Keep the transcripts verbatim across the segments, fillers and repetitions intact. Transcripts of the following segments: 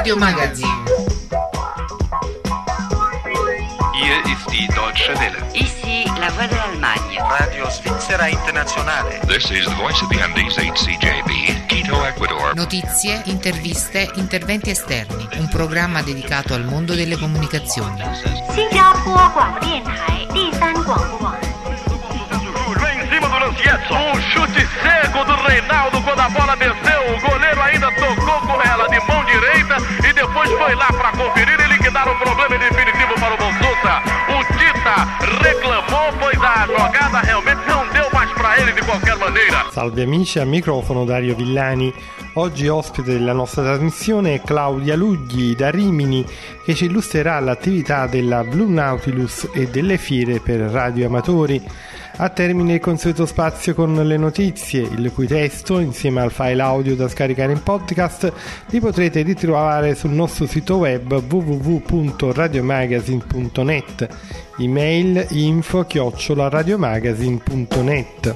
Radio Magazine. Hier ist die Deutsche Welle. Ici la Voix de l'Allemagne. Radio Svizzera Internazionale. This is the Voice of the Andes H C J B, Quito, Ecuador. Notizie, interviste, interventi esterni. Un programma dedicato al mondo delle comunicazioni. 新加坡广播电台第三广播网。 Vem em cima do Lancietto. Um chute cego do Reinaldo quando a bola desceu. O goleiro ainda tocou com ela de mão direita e depois foi lá para conferir e liquidar o problema definitivo para o Bonsuta. O Tita reclamou, pois a jogada realmente não deu mais para ele de qualquer maneira. Salve amici, al microfono Dario Villani. Oggi ospite della nostra trasmissione è Claudia Lugli da Rimini, che ci illustrerà l'attività della Blue Nautilus e delle fiere per radioamatori. A termine il consueto spazio con le notizie, il cui testo, insieme al file audio da scaricare in podcast, li potrete ritrovare sul nostro sito web w w w punto radiomagazine punto net, email info chiocciola radiomagazine punto net.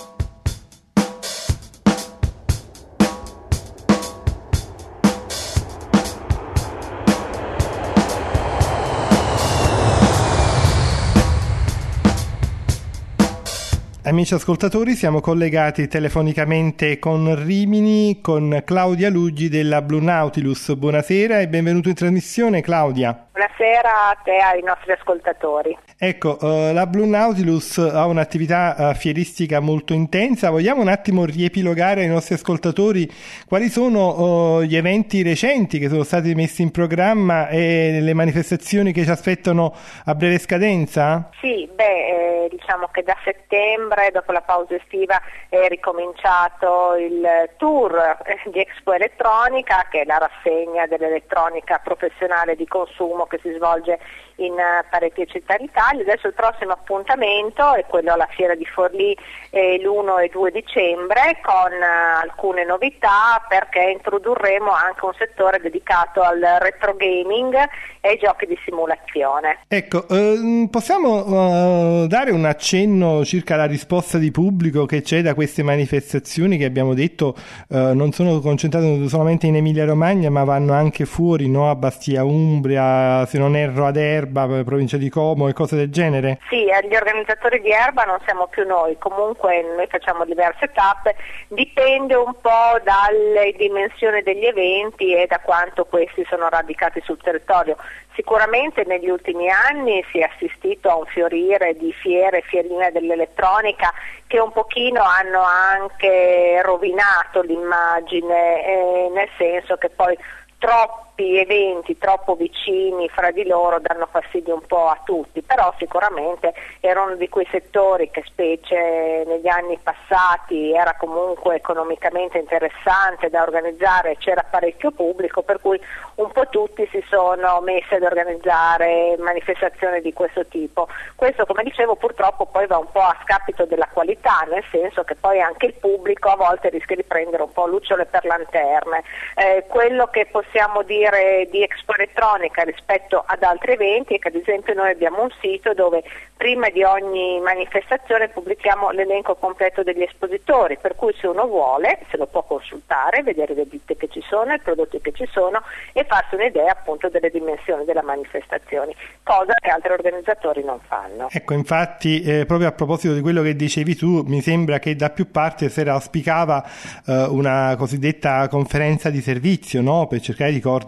Amici ascoltatori, siamo collegati telefonicamente con Rimini, con Claudia Lugli della Blue Nautilus. Buonasera e benvenuto in trasmissione, Claudia. Buonasera a te e ai nostri ascoltatori. Ecco, uh, la Blue Nautilus ha un'attività uh, fieristica molto intensa. Vogliamo un attimo riepilogare ai nostri ascoltatori quali sono uh, gli eventi recenti che sono stati messi in programma e le manifestazioni che ci aspettano a breve scadenza? Sì, beh, eh, diciamo che da settembre, dopo la pausa estiva, è ricominciato il tour di Expo Elettronica, che è la rassegna dell'elettronica professionale di consumo che si svolge in parecchie città d'Italia. Adesso il prossimo appuntamento è quello alla Fiera di Forlì eh, l'primo e due dicembre, con uh, alcune novità, perché introdurremo anche un settore dedicato al retro gaming e ai giochi di simulazione. Ecco, eh, possiamo uh, dare un accenno circa la risposta di pubblico che c'è da queste manifestazioni che abbiamo detto uh, non sono concentrate solamente in Emilia Romagna, ma vanno anche fuori, no? A Bastia Umbria, se non erro ad Erba, provincia di Como e cose del genere? Sì, gli organizzatori di Erba non siamo più noi, comunque noi facciamo diverse tappe, dipende un po' dalle dimensioni degli eventi e da quanto questi sono radicati sul territorio. Sicuramente negli ultimi anni si è assistito a un fiorire di fiere e fierine dell'elettronica che un pochino hanno anche rovinato l'immagine, eh, nel senso che poi troppi eventi troppo vicini fra di loro danno fastidio un po' a tutti, però sicuramente era uno di quei settori che, specie negli anni passati, era comunque economicamente interessante da organizzare, c'era parecchio pubblico, per cui un po' tutti si sono messi ad organizzare manifestazioni di questo tipo. Questo, come dicevo, purtroppo poi va un po' a scapito della qualità, nel senso che poi anche il pubblico a volte rischia di prendere un po' lucciole per lanterne. Eh, quello che possiamo dire di Expo Elettronica rispetto ad altri eventi è che, ad esempio, noi abbiamo un sito dove prima di ogni manifestazione pubblichiamo l'elenco completo degli espositori, per cui se uno vuole se lo può consultare, vedere le ditte che ci sono, i prodotti che ci sono e farsi un'idea appunto delle dimensioni della manifestazione, cosa che altri organizzatori non fanno. Ecco, infatti, eh, proprio a proposito di quello che dicevi tu, mi sembra che da più parti si auspicava eh, una cosiddetta conferenza di servizio, no? Per cercare di coordinare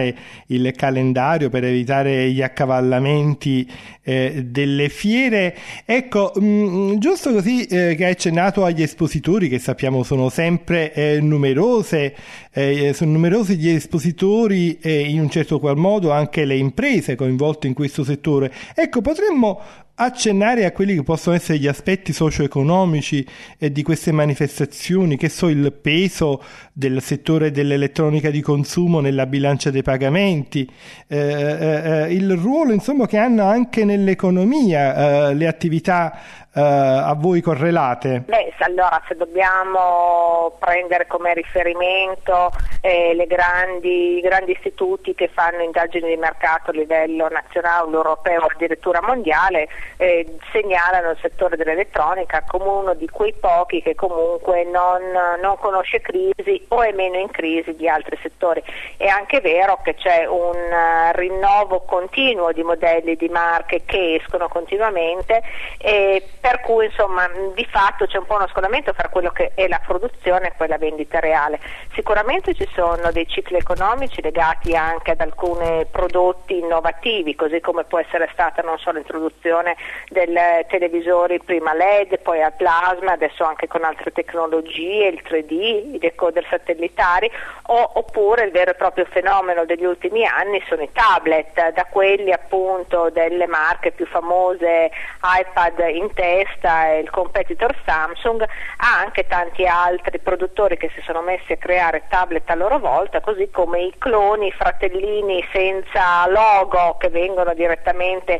il calendario, per evitare gli accavallamenti eh, delle fiere. Ecco, mh, giusto così eh, che hai accennato agli espositori, che sappiamo sono sempre eh, numerose, eh, sono numerosi gli espositori e in un certo qual modo anche le imprese coinvolte in questo settore. Ecco, potremmo accennare a quelli che possono essere gli aspetti socio-economici eh, di queste manifestazioni, che so, il peso del settore dell'elettronica di consumo nella bilancia dei pagamenti, eh, eh, il ruolo insomma che hanno anche nell'economia eh, le attività eh, a voi correlate. Beh, allora se dobbiamo prendere come riferimento eh, le grandi, i grandi istituti che fanno indagini di mercato a livello nazionale, europeo o addirittura mondiale, eh, segnalano il settore dell'elettronica come uno di quei pochi che comunque non, non conosce crisi o è meno in crisi di altri settori. È anche vero che c'è un uh, rinnovo continuo di modelli di marche che escono continuamente, e per cui insomma di fatto c'è un po' uno scollamento fra quello che è la produzione e poi la vendita reale. Sicuramente ci sono dei cicli economici legati anche ad alcuni prodotti innovativi, così come può essere stata non solo l'introduzione dei televisori prima L E D, poi al plasma, adesso anche con altre tecnologie, il tre D, i decoder satellitari, o, oppure il vero e proprio fenomeno degli ultimi anni sono i tablet, da quelli appunto delle marche più famose, iPad in testa e il competitor Samsung, a anche tanti altri produttori che si sono messi a creare tablet a loro volta, così come i cloni, i fratellini senza logo che vengono direttamente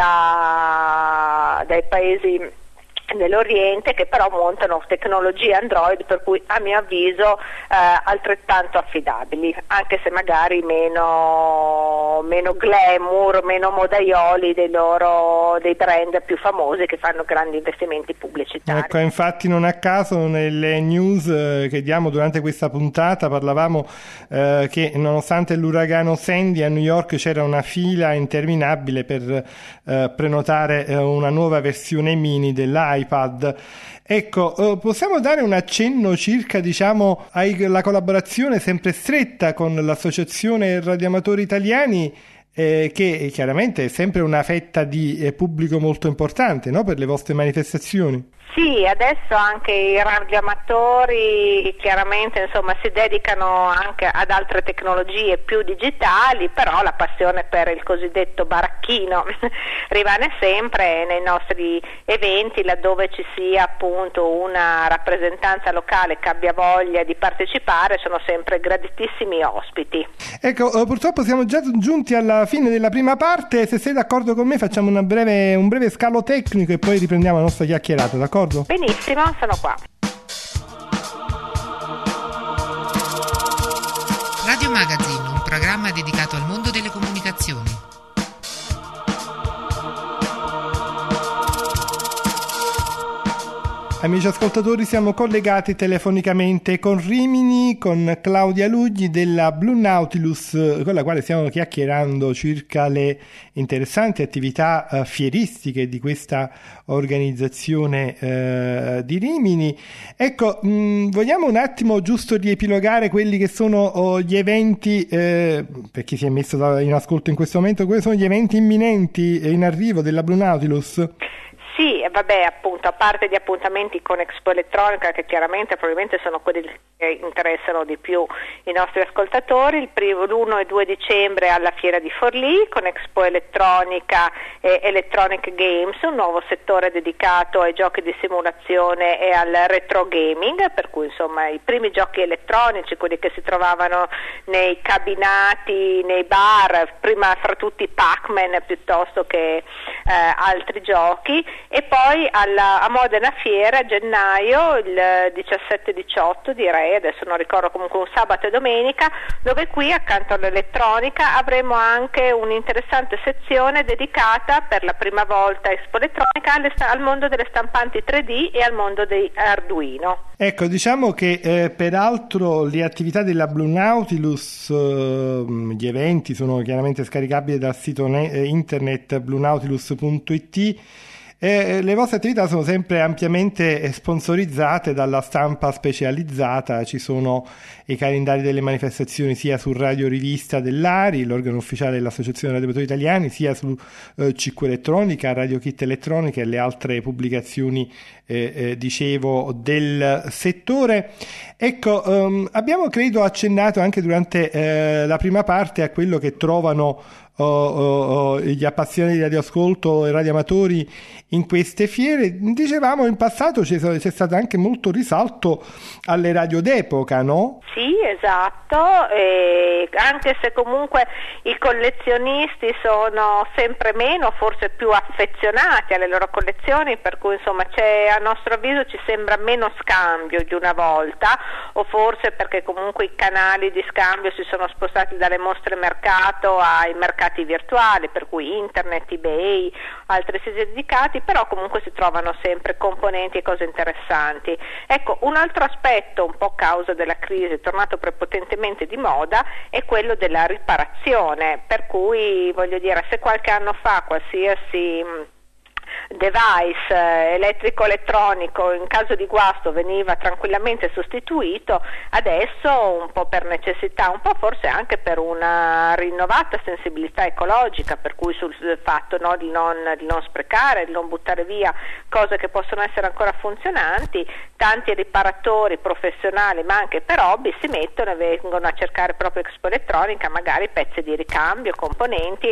da, dai paesi dell'Oriente, che però montano tecnologie Android, per cui a mio avviso eh, altrettanto affidabili, anche se magari meno, meno glamour, meno modaioli dei loro dei brand più famosi che fanno grandi investimenti pubblicitari. Ecco, infatti non a caso nelle news eh, che diamo durante questa puntata parlavamo eh, che nonostante l'uragano Sandy a New York c'era una fila interminabile per eh, prenotare eh, una nuova versione mini dell'iPad. Ecco, eh, possiamo dare un accenno circa, diciamo, alla collaborazione sempre stretta con l'Associazione Radioamatori Italiani, eh, che chiaramente è sempre una fetta di eh, pubblico molto importante, no? Per le vostre manifestazioni. Sì, adesso anche i radioamatori chiaramente insomma si dedicano anche ad altre tecnologie più digitali, però la passione per il cosiddetto baracchino rimane sempre nei nostri eventi, laddove ci sia appunto una rappresentanza locale che abbia voglia di partecipare, sono sempre graditissimi ospiti. Ecco, purtroppo siamo già giunti alla fine della prima parte, se sei d'accordo con me facciamo una breve, un breve scalo tecnico e poi riprendiamo la nostra chiacchierata, d'accordo? Benissimo, sono qua. Radio Magazine, un programma dedicato al mondo delle comunicazioni. Amici ascoltatori, siamo collegati telefonicamente con Rimini, con Claudia Lugli della Blue Nautilus, con la quale stiamo chiacchierando circa le interessanti attività uh, fieristiche di questa organizzazione uh, di Rimini. Ecco, mh, vogliamo un attimo giusto riepilogare quelli che sono oh, gli eventi, eh, per chi si è messo da, in ascolto in questo momento, quali sono gli eventi imminenti in arrivo della Blue Nautilus? Sì, vabbè, appunto, a parte gli appuntamenti con Expo Elettronica, che chiaramente probabilmente sono quelli che interessano di più i nostri ascoltatori, il primo, l'primo e due dicembre alla Fiera di Forlì con Expo Elettronica e Electronic Games, un nuovo settore dedicato ai giochi di simulazione e al retro gaming, per cui insomma i primi giochi elettronici, quelli che si trovavano nei cabinati, nei bar, prima fra tutti Pac-Man piuttosto che eh, altri giochi. E poi alla, a Modena Fiera a gennaio, il diciassette diciotto direi, adesso non ricordo, comunque un sabato e domenica, dove qui accanto all'elettronica avremo anche un'interessante sezione dedicata per la prima volta Expo Elettronica alle, al mondo delle stampanti tre D e al mondo dei Arduino. Ecco, diciamo che eh, peraltro le attività della Blue Nautilus, eh, gli eventi sono chiaramente scaricabili dal sito ne- internet blue nautilus punto it. Eh, le vostre attività sono sempre ampiamente sponsorizzate dalla stampa specializzata, ci sono i calendari delle manifestazioni sia su Radio Rivista dell'Ari, l'organo ufficiale dell'Associazione Radioamatori Italiani, sia su eh, C Q Elettronica, Radio Kit Elettronica e le altre pubblicazioni eh, eh, dicevo del settore. Ecco, um, abbiamo credo accennato anche durante eh, la prima parte a quello che trovano Oh, oh, oh, gli appassionati di radioascolto e radioamatori in queste fiere. Dicevamo in passato c'è, c'è stato anche molto risalto alle radio d'epoca, no? Sì, esatto, e anche se comunque i collezionisti sono sempre meno, forse più affezionati alle loro collezioni, per cui insomma c'è, a nostro avviso ci sembra meno scambio di una volta, o forse perché comunque i canali di scambio si sono spostati dalle mostre mercato ai mercati dedicati virtuali, per cui internet, eBay, altri siti dedicati, però comunque si trovano sempre componenti e cose interessanti. Ecco, un altro aspetto, un po' causa della crisi, tornato prepotentemente di moda, è quello della riparazione, per cui voglio dire, se qualche anno fa qualsiasi device eh, elettrico elettronico in caso di guasto veniva tranquillamente sostituito, adesso un po' per necessità, un po' forse anche per una rinnovata sensibilità ecologica, per cui sul fatto, no, di, non, di non sprecare, di non buttare via cose che possono essere ancora funzionanti, tanti riparatori professionali ma anche per hobby si mettono e vengono a cercare proprio Expo Elettronica magari pezzi di ricambio, componenti,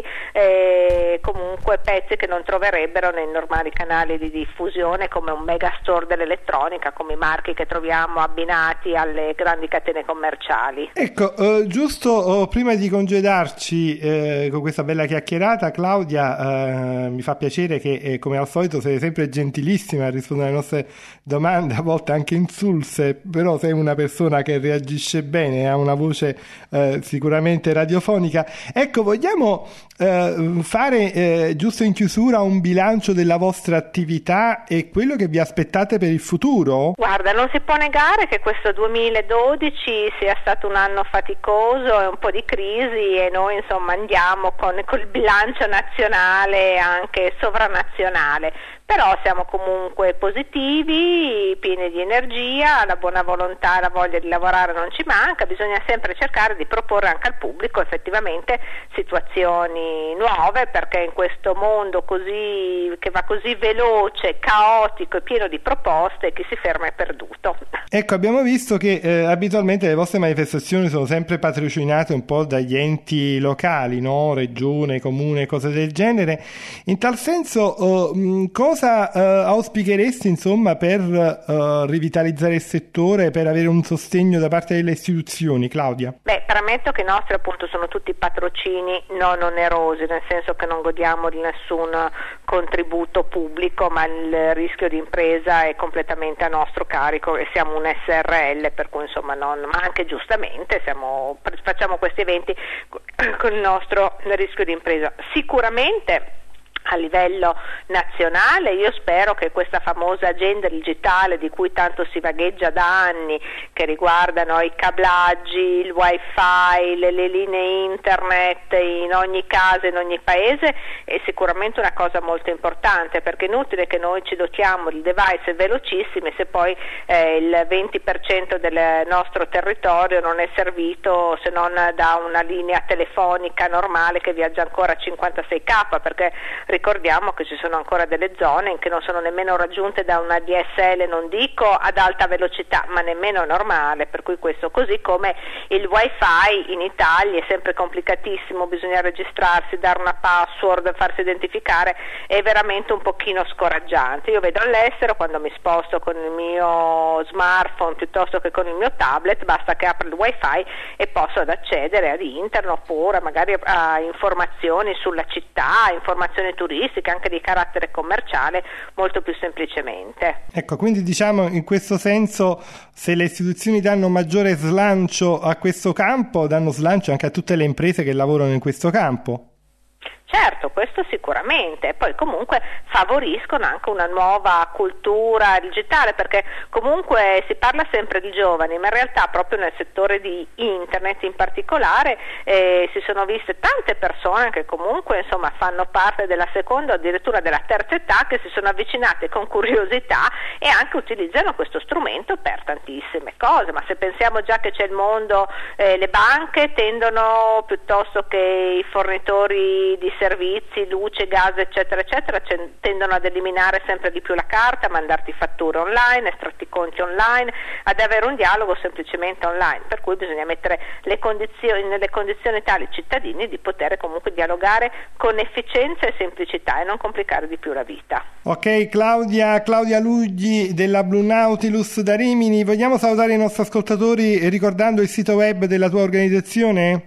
eh, comunque pezzi che non troverebbero nei normali canali di diffusione come un megastore dell'elettronica, come i marchi che troviamo abbinati alle grandi catene commerciali. Ecco, eh, giusto oh, prima di congedarci eh, con questa bella chiacchierata, Claudia, eh, mi fa piacere che eh, come al solito sei sempre gentilissima a rispondere alle nostre domande, a volte anche insulse, però sei una persona che reagisce bene, ha una voce eh, sicuramente radiofonica. Ecco, vogliamo eh, fare eh, giusto in chiusura un bilancio della vostra attività e quello che vi aspettate per il futuro? Guarda, non si può negare che questo duemiladodici sia stato un anno faticoso e un po' di crisi, e noi insomma andiamo con col bilancio nazionale e anche sovranazionale. Però siamo comunque positivi, pieni di energia, la buona volontà, la voglia di lavorare non ci manca, bisogna sempre cercare di proporre anche al pubblico effettivamente situazioni nuove, perché in questo mondo così che va così veloce, caotico e pieno di proposte, chi si ferma è perduto. Ecco, abbiamo visto che eh, abitualmente le vostre manifestazioni sono sempre patrocinate un po' dagli enti locali, no? Regione, comune, cose del genere. In tal senso, eh, cosa Cosa uh, auspicheresti insomma per uh, rivitalizzare il settore, per avere un sostegno da parte delle istituzioni, Claudia? Beh, premetto che i nostri appunto sono tutti patrocini non onerosi, nel senso che non godiamo di nessun contributo pubblico, ma il rischio di impresa è completamente a nostro carico e siamo un S R L, per cui insomma non, ma anche giustamente siamo, facciamo questi eventi con il nostro rischio di impresa. Sicuramente a livello nazionale io spero che questa famosa agenda digitale di cui tanto si vagheggia da anni, che riguardano i cablaggi, il wifi, le, le linee internet in ogni casa, in ogni paese, è sicuramente una cosa molto importante, perché è inutile che noi ci dotiamo di device velocissimi se poi eh, il venti per cento del nostro territorio non è servito se non da una linea telefonica normale che viaggia ancora a cinquantasei K, perché ricordiamo che ci sono ancora delle zone che non sono nemmeno raggiunte da una D S L, non dico ad alta velocità, ma nemmeno normale, per cui questo, così come il wifi in Italia è sempre complicatissimo, bisogna registrarsi, dare una password, farsi identificare, è veramente un pochino scoraggiante. Io vedo all'estero, quando mi sposto con il mio smartphone piuttosto che con il mio tablet, basta che apro il wifi e posso ad accedere ad internet oppure magari a informazioni sulla città, informazioni turistiche, anche di carattere commerciale, molto più semplicemente. Ecco, quindi diciamo in questo senso, se le istituzioni danno maggiore slancio a questo campo, danno slancio anche a tutte le imprese che lavorano in questo campo. Certo, questo sicuramente, e poi comunque favoriscono anche una nuova cultura digitale, perché comunque si parla sempre di giovani, ma in realtà proprio nel settore di internet in particolare eh, si sono viste tante persone che comunque insomma fanno parte della seconda o addirittura della terza età, che si sono avvicinate con curiosità e anche utilizzano questo strumento per tantissime cose. Ma se pensiamo già che c'è il mondo, eh, le banche tendono, piuttosto che i fornitori di servizi, luce, gas, eccetera, eccetera, tendono ad eliminare sempre di più la carta, a mandarti fatture online, estratti conti online, ad avere un dialogo semplicemente online, per cui bisogna mettere le condizioni, nelle condizioni tali cittadini di poter comunque dialogare con efficienza e semplicità e non complicare di più la vita. Ok, Claudia, Claudia Lugli della Blue Nautilus da Rimini, vogliamo salutare i nostri ascoltatori ricordando il sito web della tua organizzazione? Sì,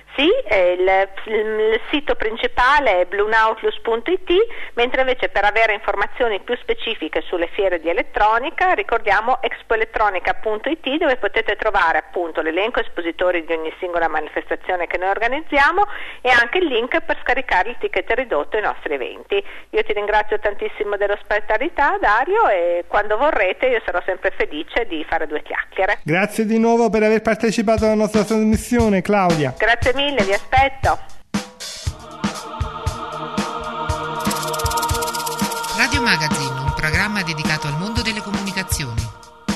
eh, il, il sito principale è blue nautilus punto it, mentre invece per avere informazioni più specifiche sulle fiere di elettronica ricordiamo expoelettronica punto it, dove potete trovare appunto l'elenco espositori di ogni singola manifestazione che noi organizziamo e anche il link per scaricare il ticket ridotto ai nostri eventi. Io ti ringrazio tantissimo dell'ospitalità, Dario, e quando vorrete io sarò sempre felice di fare due chiacchiere. Grazie di nuovo per aver partecipato alla nostra trasmissione, Claudia. Grazie mille, vi aspetto. Radio Magazine, un programma dedicato al mondo delle comunicazioni.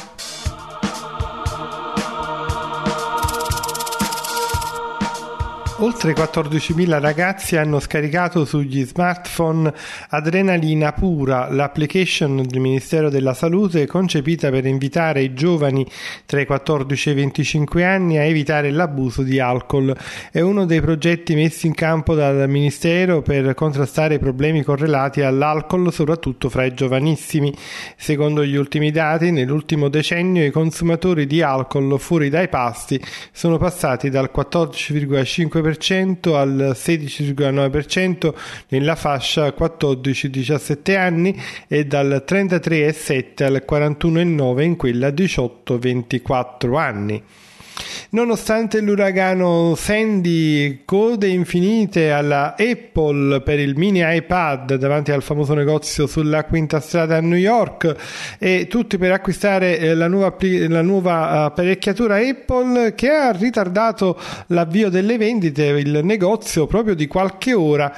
Oltre quattordicimila ragazzi hanno scaricato sugli smartphone Adrenalina Pura, l'application del Ministero della Salute concepita per invitare i giovani tra i quattordici e i venticinque anni a evitare l'abuso di alcol. È uno dei progetti messi in campo dal Ministero per contrastare i problemi correlati all'alcol, soprattutto fra i giovanissimi. Secondo gli ultimi dati, nell'ultimo decennio i consumatori di alcol fuori dai pasti sono passati dal quattordici virgola cinque per cento al sedici virgola nove per cento nella fascia quattordici diciassette anni e dal trentatré virgola sette al quarantuno virgola nove in quella diciotto ventiquattro anni. Nonostante l'uragano Sandy, code infinite alla Apple per il mini iPad davanti al famoso negozio sulla Quinta Strada a New York e tutti per acquistare la nuova, la nuova apparecchiatura Apple, che ha ritardato l'avvio delle vendite, il negozio proprio di qualche ora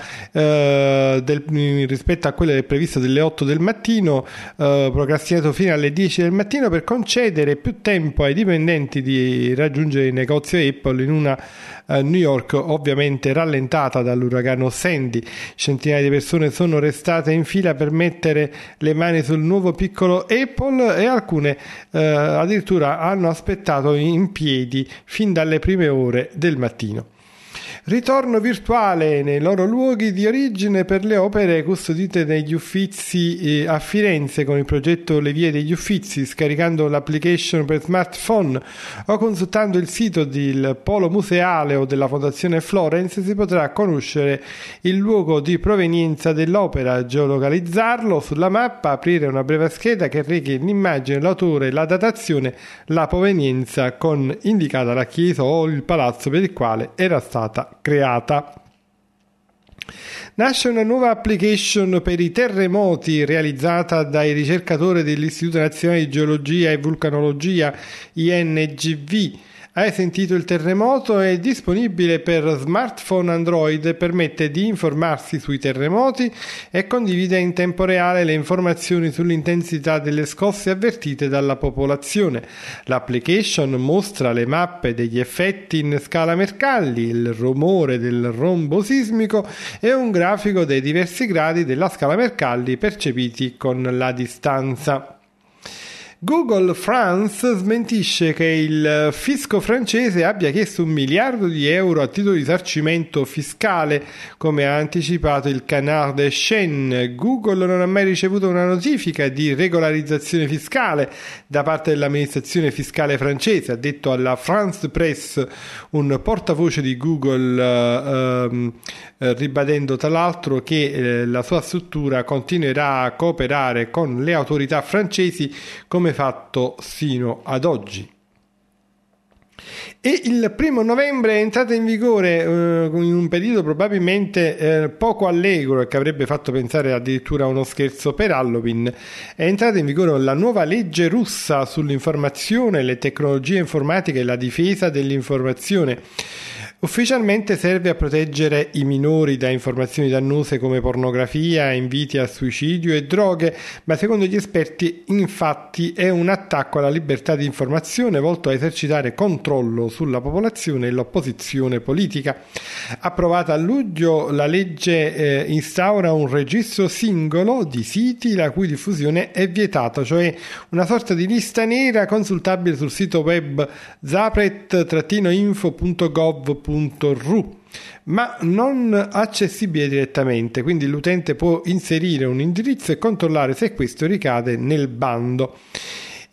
eh, del, rispetto a quelle previste delle otto del mattino, eh, procrastinato fino alle dieci del mattino per concedere più tempo ai dipendenti di raggiungere il negozio Apple in una uh, New York ovviamente rallentata dall'uragano Sandy. Centinaia di persone sono restate in fila per mettere le mani sul nuovo piccolo Apple e alcune uh, addirittura hanno aspettato in piedi fin dalle prime ore del mattino. Ritorno virtuale nei loro luoghi di origine per le opere custodite negli Uffizi a Firenze con il progetto Le Vie degli Uffizi, scaricando l'application per smartphone o consultando il sito del Polo Museale o della Fondazione Florence si potrà conoscere il luogo di provenienza dell'opera, geolocalizzarlo sulla mappa, aprire una breve scheda che rechi l'immagine, l'autore, la datazione, la provenienza con indicata la chiesa o il palazzo per il quale era stata creata. Nasce una nuova application per i terremoti realizzata dai ricercatori dell'Istituto Nazionale di Geologia e Vulcanologia I N G V. Hai sentito il terremoto? È disponibile per smartphone Android e permette di informarsi sui terremoti e condivide in tempo reale le informazioni sull'intensità delle scosse avvertite dalla popolazione. L'application mostra le mappe degli effetti in scala Mercalli, il rumore del rombo sismico e un grafico dei diversi gradi della scala Mercalli percepiti con la distanza. Google France smentisce che il fisco francese abbia chiesto un miliardo di euro a titolo di risarcimento fiscale, come ha anticipato il Canard d'Enchaîne. Google non ha mai ricevuto una notifica di regolarizzazione fiscale da parte dell'amministrazione fiscale francese, ha detto alla France Press un portavoce di Google, eh, eh, ribadendo tra l'altro che eh, la sua struttura continuerà a cooperare con le autorità francesi come fatto sino ad oggi. E il primo novembre è entrata in vigore, eh, in un periodo probabilmente eh, poco allegro e che avrebbe fatto pensare addirittura a uno scherzo per Halloween, è entrata in vigore la nuova legge russa sull'informazione, le tecnologie informatiche e la difesa dell'informazione. Ufficialmente serve a proteggere i minori da informazioni dannose come pornografia, inviti al suicidio e droghe, ma secondo gli esperti infatti è un attacco alla libertà di informazione volto a esercitare controllo sulla popolazione e l'opposizione politica. Approvata a luglio, la legge eh, instaura un registro singolo di siti la cui diffusione è vietata, cioè una sorta di lista nera consultabile sul sito web zapret info punto gov punto ru, ma non accessibile direttamente, quindi l'utente può inserire un indirizzo e controllare se questo ricade nel bando.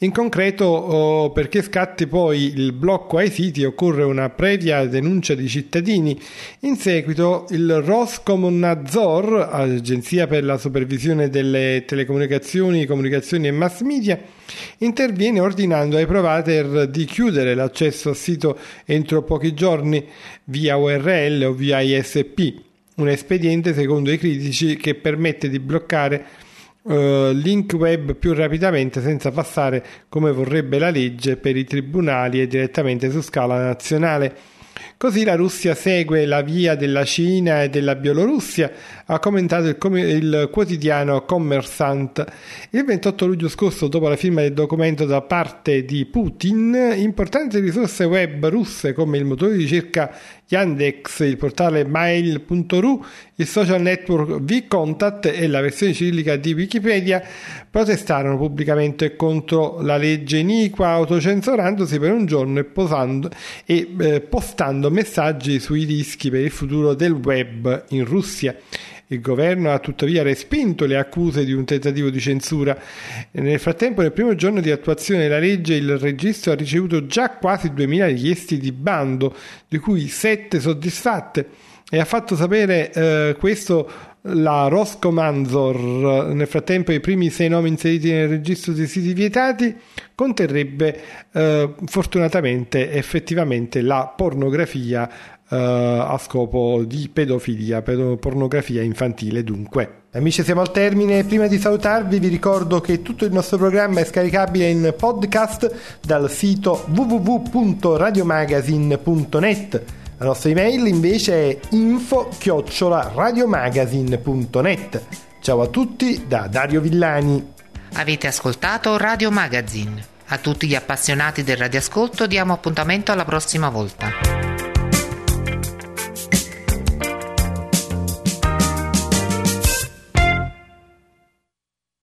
In concreto, oh, perché scatti poi il blocco ai siti occorre una previa denuncia di cittadini. In seguito il Roskomnadzor, agenzia per la supervisione delle telecomunicazioni, comunicazioni e mass media, interviene ordinando ai provider di chiudere l'accesso al sito entro pochi giorni via U R L o via I S P, un espediente secondo i critici che permette di bloccare uh, link web più rapidamente senza passare, come vorrebbe la legge, per i tribunali e direttamente su scala nazionale. Così la Russia segue la via della Cina e della Bielorussia, ha commentato il, com- il quotidiano Kommersant. Il ventotto luglio scorso, dopo la firma del documento da parte di Putin, importanti risorse web russe come il motore di ricerca Yandex, il portale mail punto ru, il social network VKontakte e la versione cirillica di Wikipedia protestarono pubblicamente contro la legge iniqua, autocensurandosi per un giorno e, posando, e eh, postando messaggi sui rischi per il futuro del web in Russia. Il governo ha tuttavia respinto le accuse di un tentativo di censura. Nel frattempo, nel primo giorno di attuazione della legge, il registro ha ricevuto già quasi duemila richieste di bando, di cui sette soddisfatte, e ha fatto sapere eh, questo la Roskomnadzor. Nel frattempo, i primi sei nomi inseriti nel registro dei siti vietati conterrebbe eh, fortunatamente effettivamente la pornografia Uh, a scopo di pedofilia, pornografia infantile dunque. Amici, siamo al termine. Prima di salutarvi vi ricordo che tutto il nostro programma è scaricabile in podcast dal sito w w w punto radiomagazine punto net. La nostra email invece è info chiocciola radiomagazine punto net. Ciao a tutti da Dario Villani. Avete ascoltato Radio Magazine. A tutti gli appassionati del radioascolto diamo appuntamento alla prossima volta.